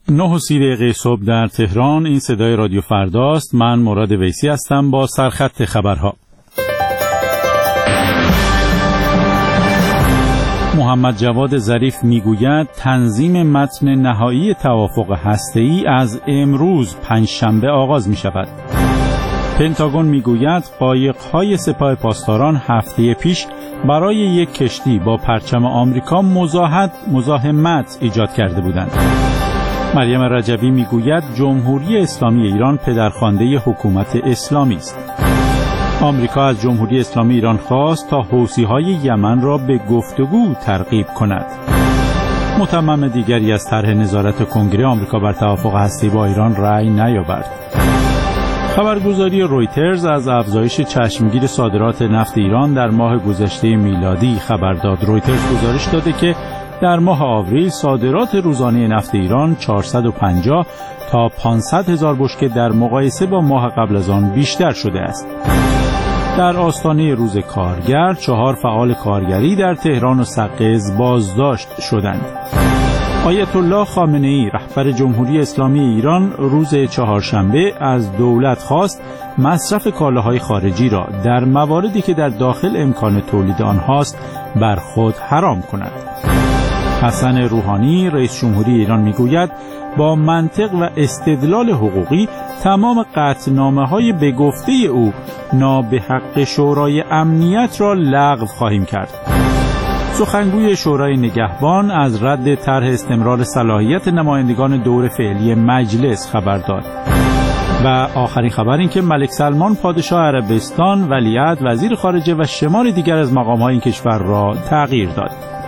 9:30 صبح در تهران. این صدای رادیو فرداست. من مراد ویسی هستم با سرخط خبرها. محمد جواد ظریف میگوید تنظیم متن نهایی توافق هسته‌ای از امروز پنجشنبه آغاز می شود. پنتاگون میگوید قایق‌های سپاه پاسداران هفته پیش برای یک کشتی با پرچم آمریکا مزاحمت ایجاد کرده بودند. مریم رجبی میگوید جمهوری اسلامی ایران پدرخوانده حکومت اسلامی است. آمریکا از جمهوری اسلامی ایران خواست تا حوثی‌های یمن را به گفتگو ترغیب کند. متمم دیگری از طرح نظارت کنگره آمریکا بر توافق هسته‌ای با ایران رأی نیاورد. خبرگزاری رویترز از افزایش چشمگیر صادرات نفت ایران در ماه گذشته میلادی خبر داد. رویترز گزارش داده که در ماه آوریل صادرات روزانه نفت ایران 450 تا 500 هزار بشکه در مقایسه با ماه قبل از آن بیشتر شده است. در آستانه روز کارگر 4 فعال کارگری در تهران و سقز بازداشت شدند. آیت الله خامنه‌ای رهبر جمهوری اسلامی ایران روز چهارشنبه از دولت خواست مصرف کالاهای خارجی را در مواردی که در داخل امکان تولید آنهاست بر خود حرام کند. حسن روحانی رئیس جمهوری ایران میگوید با منطق و استدلال حقوقی تمام قطعنامه‌های به گفته او نابحق شورای امنیت را لغو خواهیم کرد. سخنگوی شورای نگهبان از رد طرح استمرار صلاحیت نمایندگان دور فعلی مجلس خبر داد. و آخرین خبر این که ملک سلمان پادشاه عربستان ولیعهد وزیر خارجه و شمار دیگر از مقام‌های این کشور را تغییر داد.